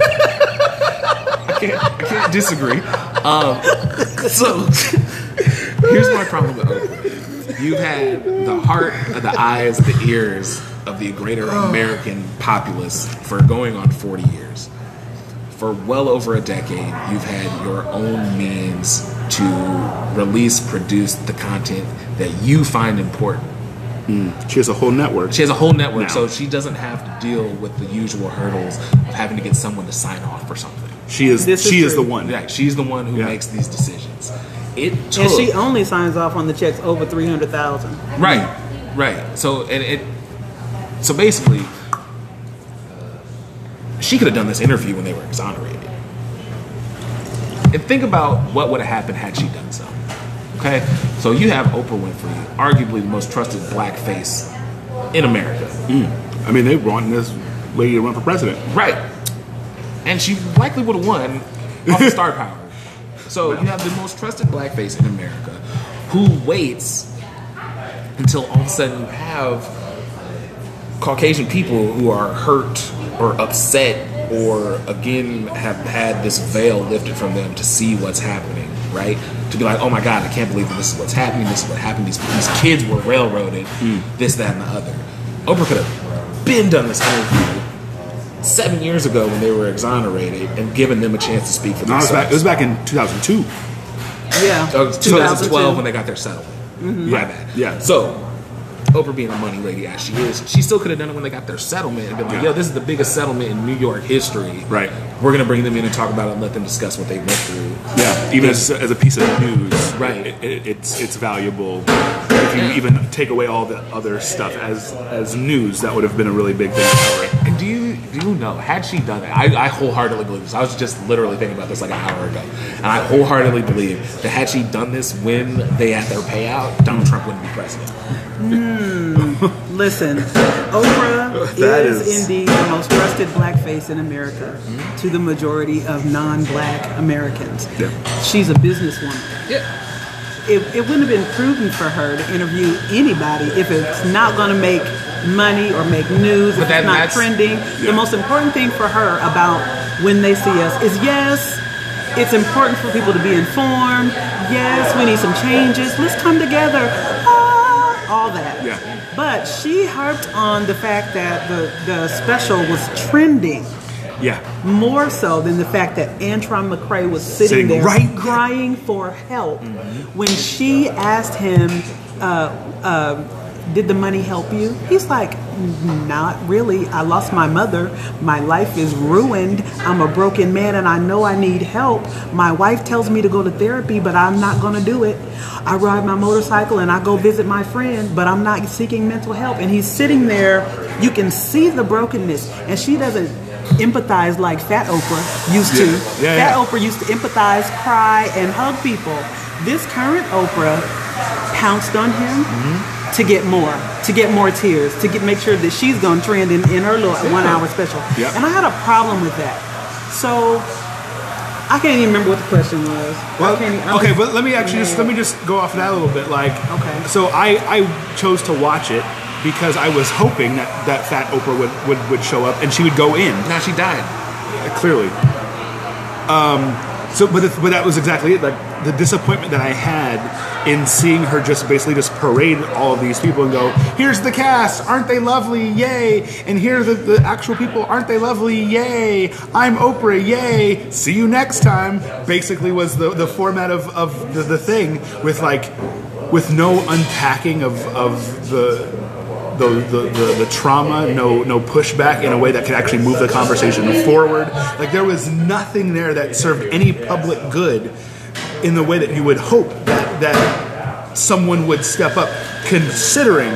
I can't, I can't disagree. Um, so here's my problem with Oprah. You've had the heart, the eyes, the ears of the greater American populace for going on forty years. For well over a decade, you've had your own means to release, produce the content that you find important. She has a whole network. She has a whole network, Now. so she doesn't have to deal with the usual hurdles of having to get someone to sign off for something. She is. This is she is true. the one. Yeah, she's the one who Yeah. makes these decisions. It took, And she only signs off on the checks over three hundred thousand. right, right. So and it, so basically, she could have done this interview when they were exonerated. And think about what would have happened had she done so. Okay, so you have Oprah Winfrey, arguably the most trusted black face in America. I mean, they want this lady to run for president. Right. And she likely would have won off of star power. So you have the most trusted black face in America who waits until all of a sudden you have Caucasian people who are hurt or upset or again have had this veil lifted from them to see what's happening, right? To be like, oh my God, I can't believe that this is what's happening, this is what happened, these, these kids were railroaded, this, that, and the other. Oprah could have been done this interview seven years ago when they were exonerated and given them a chance to speak for No, it was themselves. back. It was back in two thousand two. Yeah. Oh, it was two thousand twenty twelve two. when they got their settlement. Mm-hmm. My Yeah, bad. yeah. So, Oprah being a money lady as she is, she still could have done it when they got their settlement and been like, Yeah. yo, this is the biggest settlement in New York history. Right. We're going to bring them in and talk about it and let them discuss what they went through. Yeah, even as, as a piece of news, Right. It, it, it's it's valuable. If you even take away all the other stuff as as news, that would have been a really big thing to cover. And do you do you know, had she done it, I, I wholeheartedly believe this. I was just literally thinking about this like an hour ago. And I wholeheartedly believe that had she done this when they had their payout, Donald Trump wouldn't be president. Listen, Oprah That is, is- indeed the most trusted black face in America to the majority of non-black Americans. Yeah. She's a businesswoman. Yeah. It, it wouldn't have been prudent for her to interview anybody if it's not going to make money or make news, if But that- it's not that's- trending. The most important thing for her about when they see us is, yes, it's important for people to be informed. Yes, we need some changes. Let's come together. Ah, all that. Yeah. But she harped on the fact that the, the special was trending Yeah, more so than the fact that Antron McCray was sitting, Sitting there right there. crying for help. When she asked him, uh, uh, did the money help you? He's like, not really. I lost my mother. My life is ruined. I'm a broken man and I know I need help. My wife tells me to go to therapy, but I'm not going to do it. I ride my motorcycle and I go visit my friend, but I'm not seeking mental help. And he's sitting there. You can see the brokenness. And she doesn't empathize like Fat Oprah used to. Yeah. Yeah, Fat yeah. Oprah used to empathize, cry, and hug people. This current Oprah pounced on him Mm-hmm. to get more, to get more tears, to get make sure that she's going to trend in, in her little one-hour special. Yep. And I had a problem with that. So I can't even remember what the question was. Well, I can't even, I'm okay, just- but let me actually just let me just go off of that a little bit. Like, Okay. so I, I chose to watch it because I was hoping that, that Fat Oprah would, would, would show up and she would go in. Now she died. Clearly. Um, so, but, the, but that was exactly it. Like the disappointment that I had in seeing her just basically just parade all of these people and go, "Here's the cast, aren't they lovely? Yay!" And here are the, the actual people, aren't they lovely? Yay! I'm Oprah. Yay! See you next time. Basically, was the, the format of, of the, the thing with like with no unpacking of of the. The, the, the, the trauma, no no pushback in a way that could actually move the conversation forward. Like there was nothing there that served any public good in the way that you would hope that, that someone would step up, considering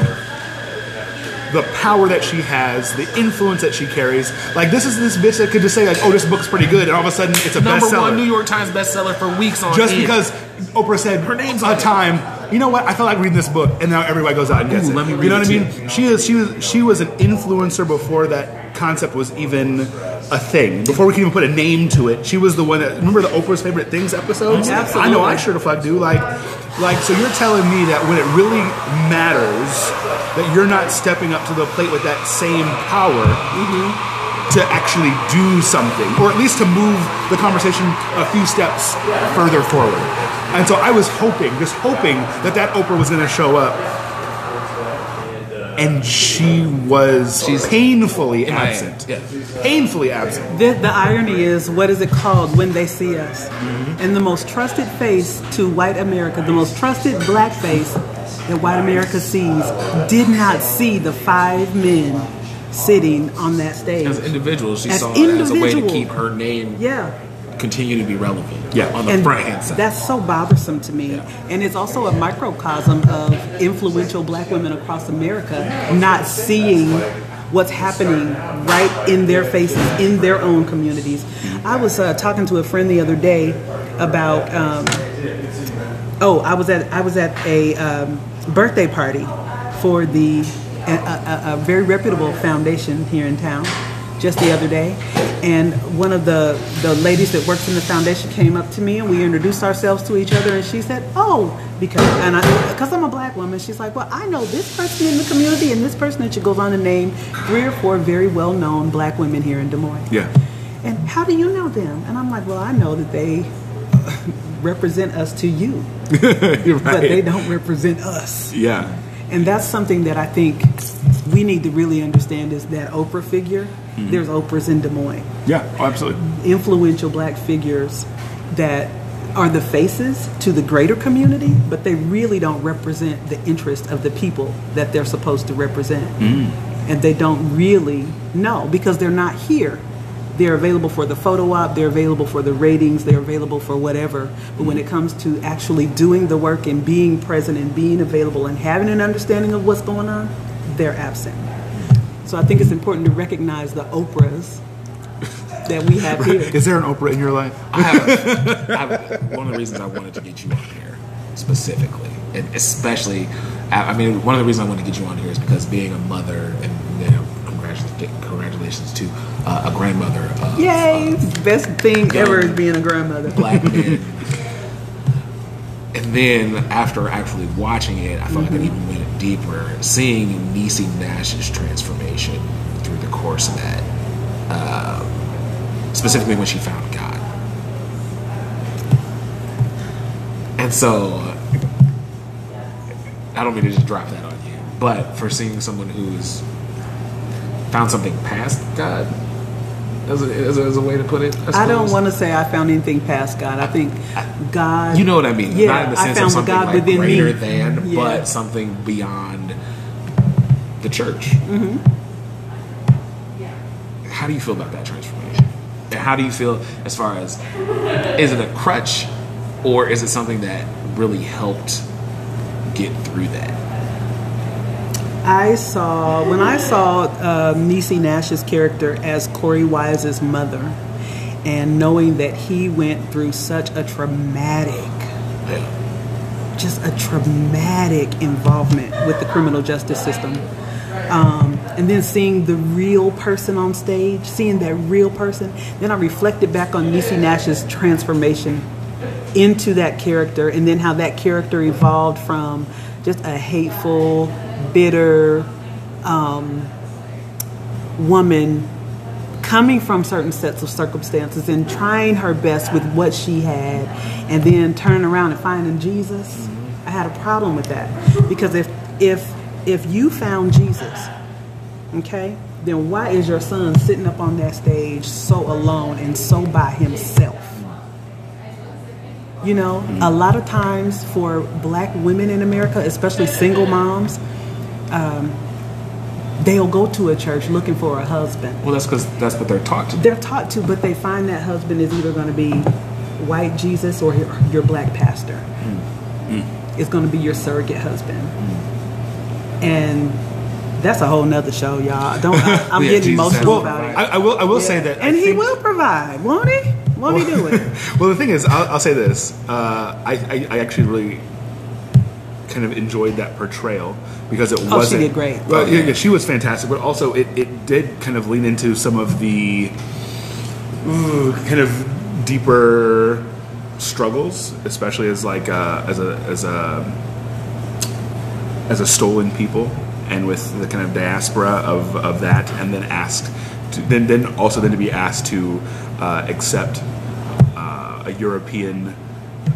the power that she has, the influence that she carries. Like this is this bitch that could just say like, oh, this book's pretty good, and all of a sudden it's a Number bestseller. one New York Times bestseller for weeks on Just end. because Oprah said her name's on time. You know what? I felt like reading this book, and now everybody goes out and gets Ooh, it. let me read you know what I it mean? She is. She was. She was an influencer before that concept was even a thing. Before we could even put a name to it, she was the one that. Remember the Oprah's Favorite Things episodes? Absolutely. I know. I sure the fuck do. Like, like. So you're telling me that when it really matters, that you're not stepping up to the plate with that same power. To actually do something, or at least to move the conversation a few steps further forward. And so I was hoping, just hoping, that that Oprah was going to show up and she was She's painfully in my absent. head, Painfully absent. The, the irony is, what is it called when they see us? Mm-hmm. And the most trusted face to white America, the most trusted black face that white America sees, did not see the five men sitting on that stage. As individuals, she As saw it as a way to individual. keep her name Yeah. continue to be relevant. Yeah. On the And front hand side. that's so bothersome to me. Yeah. And it's also a microcosm of influential black women across America not seeing what's happening right in their faces, in their own communities. I was uh, talking to a friend the other day about, um, oh, I was at I was at a um, birthday party for the a, a, a very reputable foundation here in town just the other day, and one of the, the ladies that works in the foundation came up to me, and we introduced ourselves to each other, and she said, oh, because and I, because I'm a black woman, she's like, well, I know this person in the community and this person, and she goes on to name three or four very well-known black women here in Des Moines. Yeah. And how do you know them? And I'm like, well, I know that they represent us to you, You're right. but they don't represent us. Yeah. And that's something that I think we need to really understand is that Oprah figure. Mm-hmm. There's Oprahs in Des Moines. Yeah. Oh, absolutely. Influential black figures that are the faces to the greater community, but they really don't represent the interest of the people that they're supposed to represent. Mm. And they don't really know because they're not here. They're available for the photo op, they're available for the ratings, they're available for whatever. But when it comes to actually doing the work and being present and being available and having an understanding of what's going on, they're absent. So I think it's important to recognize the Oprahs that we have here. Is there an Oprah in your life? I have, I have one of the reasons I wanted to get you on here specifically, and especially, I mean, one of the reasons I wanted to get you on here is because being a mother, and you know, congratulations, congratulations to uh, a grandmother. Of, Yay! uh, Best thing ever is being a grandmother. Black men. And then after actually watching it, I felt mm-hmm. like it even went deeper. Seeing Niecy Nash's transformation through the course of that, uh, specifically when she found God. And so, I don't mean to just drop that on you, but for seeing someone who's found something past God, as a, as a, as a way to put it, I, I don't want to say I found anything past God. I think God. You know what I mean? Yeah, not in the sense I found of something God like within greater me. than, Yeah. but something beyond the church. Mm-hmm. How do you feel about that transformation? And how do you feel as far as, is it a crutch, or is it something that really helped get through that? I saw, when I saw uh, Niecy Nash's character as Corey Wise's mother, and knowing that he went through such a traumatic, Yeah. just a traumatic involvement with the criminal justice system. Um, and then seeing the real person on stage, seeing that real person, then I reflected back on Niecy Nash's transformation into that character, and then how that character evolved from just a hateful, bitter um, woman coming from certain sets of circumstances and trying her best with what she had, and then turning around and finding Jesus. I had a problem with that, because if if if you found Jesus, okay, then why is your son sitting up on that stage so alone and so by himself? You know, a lot of times for black women in America, especially single moms, um, they'll go to a church looking for a husband. Well, that's because that's what they're taught to do. They're taught to, but they find that husband is either going to be white Jesus or your, your black pastor. Mm. It's going to be your surrogate husband. Mm. And that's a whole nother show, y'all. Don't I, I'm Yeah, getting Jesus emotional has about it. I, I will. I will Yeah. say that. And I he think, will provide, won't he? Won't he do it? Well, the thing is, I'll, I'll say this. Uh, I, I, I actually really kind of enjoyed that portrayal because it Oh, wasn't. she did great. Well, yeah, yeah, she was fantastic, but also it, it did kind of lean into some of the ooh, kind of deeper struggles, especially as like uh, as a as a as a stolen people, and with the kind of diaspora of, of that, and then asked to, then then also then to be asked to uh, accept uh, a European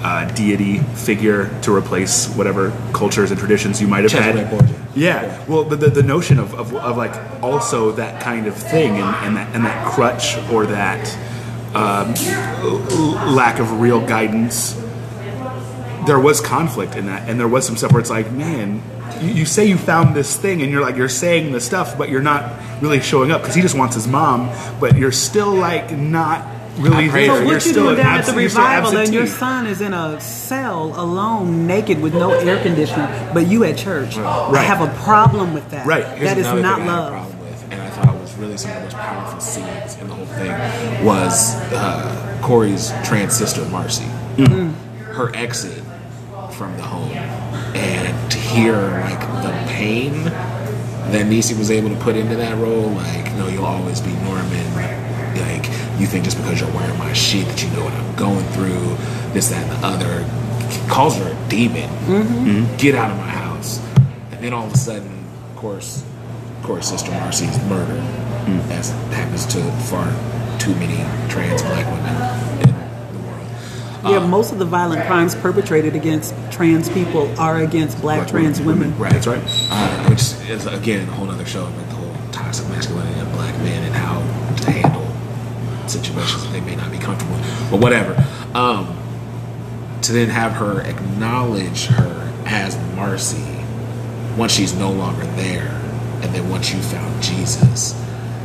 uh, deity figure to replace whatever cultures and traditions you might have Chester had. Borgia. Yeah. Yeah. Well, the, the, the notion of, of, of like also that kind of thing and, and that and that crutch or that um, l- lack of real guidance. There was conflict in that, and there was some stuff where it's like, man, you, you say you found this thing, and you're like, you're saying the stuff, but you're not really showing up because he just wants his mom, but you're still like not really I prayed there. for So You're what you still doing an down at the absent- you're still revival and your absentee. son is in a cell alone, naked with no air conditioner, but you at church? I Right. have a problem with that. Right. Here's That is another not thing I had a love. problem with, and I thought was really some of the most powerful scenes in the whole thing was uh, Corey's trans sister Marcy, her exit from the home, and to hear like the pain that Niecy was able to put into that role. Like, no, you'll always be Norman. Like, you think just because you're wearing my sheet that you know what I'm going through, this, that, and the other. Calls her a demon. Mm-hmm. Get out of my house. And then all of a sudden, of course, of course, Sister Marcy's murdered, mm. as happens to far too many trans black women in the world. Yeah, Um, most of the violent crimes perpetrated against trans people are against black, Black trans women. Right, that's right. Uh, which is again a whole other show about the whole toxic masculinity of black men and how to handle situations that they may not be comfortable with, but whatever. Um, to then have her acknowledge her as Marcy once she's no longer there, and then once you found Jesus,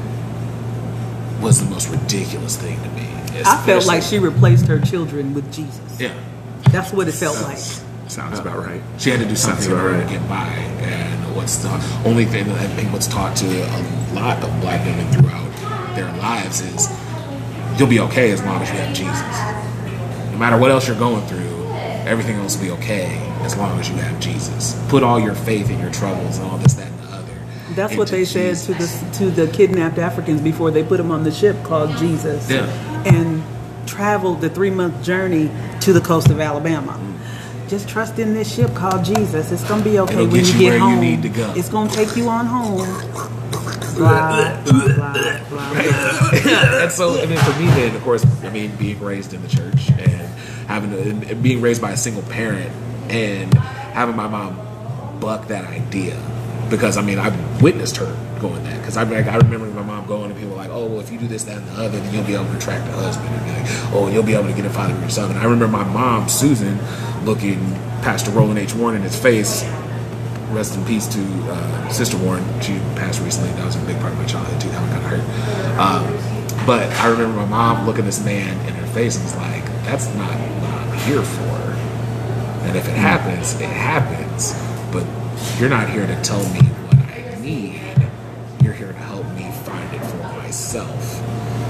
was the most ridiculous thing to me. I felt like Especially- she replaced her children with Jesus. yeah. That's what it felt like. Sounds about right. She had to do Sounds something in about order right. to get by, and what's the only thing that I think what's taught to a lot of black women throughout their lives is you'll be okay as long as you have Jesus. No matter what else you're going through, everything else will be okay as long as you have Jesus. Put all your faith in your troubles and all this, that, and the other. That's what into they said Jesus. to the to the kidnapped Africans before they put them on the ship called Jesus, Yeah. and traveled the three month journey to the coast of Alabama. Just trust in this ship called Jesus. It's gonna be okay It'll when get you you get where you home. need to go. It's gonna take you on home. Blah, blah, blah, blah. And so, and then for me, then of course, I mean, being raised in the church and having to, and being raised by a single parent and having my mom buck that idea, because I mean, I witnessed her going that. Because I, like, I remember my mom going, and people were like, "Oh, well, if you do this, that, and the other, then you'll be able to attract a husband." And be like, "Oh, you'll be able to get a father for yourself." And I remember my mom, Susan, looking Pastor Roland H. Warren in his face. Rest in peace to uh, Sister Warren. She passed recently. That was a big part of my childhood too. How I got hurt. Um, but I remember my mom looking this man in her face and was like, "That's not what I'm here for. And if it happens, it happens. But you're not here to tell me what I need. You're here to help me find it for myself."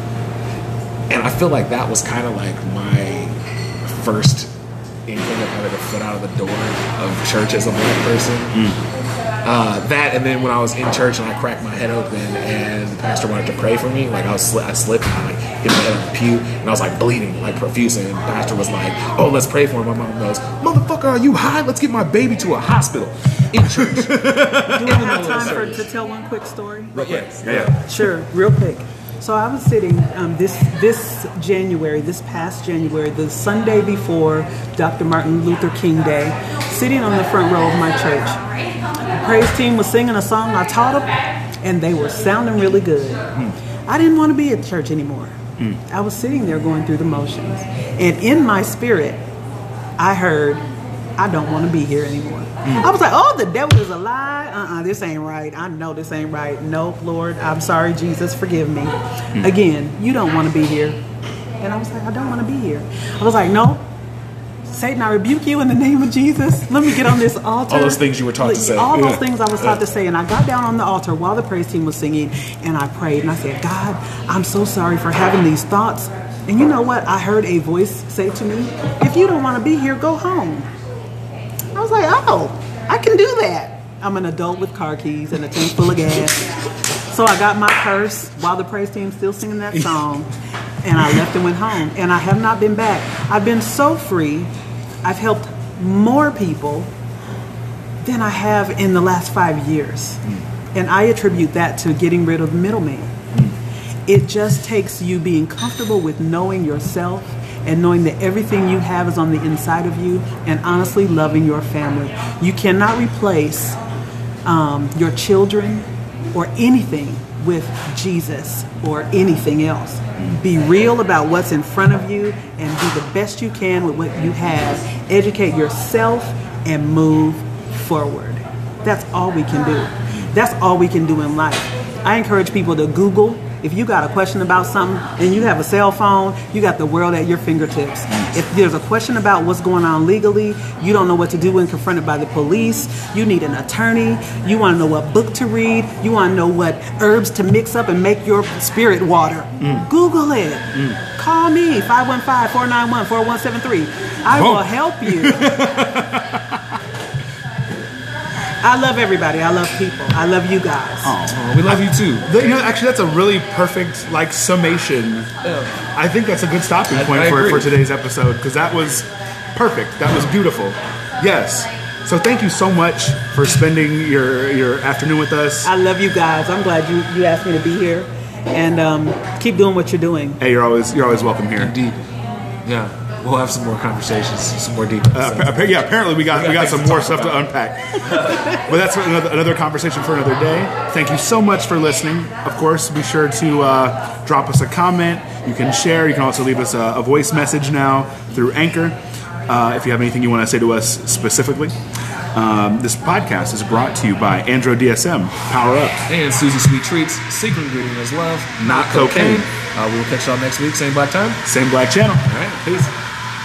And I feel like that was kind of like my first inkling of having a foot out of the door of church as a black person. Uh, that, and then when I was in church and I cracked my head open and the pastor wanted to pray for me, like I was sli- I slipped and I like hit my head on the pew and I was like bleeding like profuse, and the pastor was like, "Oh, let's pray for him." My mom goes, "Motherfucker, are you high? Let's get my baby to a hospital." In church. Do I have time for to tell one quick story? But yes. Yeah, yeah. Sure, real quick. So I was sitting um, this this January, this past January, the Sunday before Doctor Martin Luther King Day, sitting on the front row of my church. The praise team was singing a song I taught them, and they were sounding really good. Mm. I didn't want to be at church anymore. Mm. I was sitting there going through the motions, and in my spirit, I heard, "I don't want to be here anymore." Mm. I was like, "Oh, the devil is a lie. Uh-uh, this ain't right. I know this ain't right. Nope, Lord, I'm sorry, Jesus, forgive me." Mm. Again, you don't want to be here. And I was like, "I don't want to be here." I was like, "No, Satan, I rebuke you in the name of Jesus. Let me get on this altar." All those things you were taught to say. All Yeah. those things I was taught to say. And I got down on the altar while the praise team was singing, and I prayed. And I said, "God, I'm so sorry for having these thoughts." And you know what? I heard a voice say to me, "If you don't want to be here, go home." I was like, "Oh, I can do that. I'm an adult with car keys and a tank full of gas." So I got my purse while the praise team still singing that song, and I left and went home. And I have not been back. I've been so free. I've helped more people than I have in the last five years. Mm. And I attribute that to getting rid of the middleman. Mm. It just takes you being comfortable with knowing yourself and knowing that everything you have is on the inside of you, and honestly loving your family. You cannot replace um, your children or anything with Jesus or anything else. Be real about what's in front of you and do the best you can with what you have. Educate yourself and move forward. That's all we can do. That's all we can do in life. I encourage people to Google. If you got a question about something and you have a cell phone, you got the world at your fingertips. If there's a question about what's going on legally, you don't know what to do when confronted by the police, you need an attorney, you want to know what book to read, you want to know what herbs to mix up and make your spirit water. Mm. Google it. Mm. Call me, five one five, four nine one, four one seven three. I oh. will help you. I love everybody. I love people. I love you guys. Oh, we love you too. You know, actually, that's a really perfect like summation. Yeah. I think that's a good stopping point I, I for, for today's episode, because that was perfect. That was beautiful. Yes. So thank you so much for spending your your afternoon with us. I love you guys. I'm glad you, you asked me to be here, and um, keep doing what you're doing. Hey, you're always you're always welcome here. Indeed. Yeah. We'll have some more conversations, some more deep. Uh, yeah, apparently we got we got, we got some more stuff about. to unpack. But that's another, another conversation for another day. Thank you so much for listening. Of course, be sure to uh, drop us a comment. You can share. You can also leave us a, a voice message now through Anchor uh, if you have anything you want to say to us specifically. Um, this podcast is brought to you by Andro D S M, Power Up. And Susie Sweet Treats, secret ingredient is love, not, not cocaine. cocaine. Uh, we will catch y'all next week, same black time. Same black channel. All right, peace.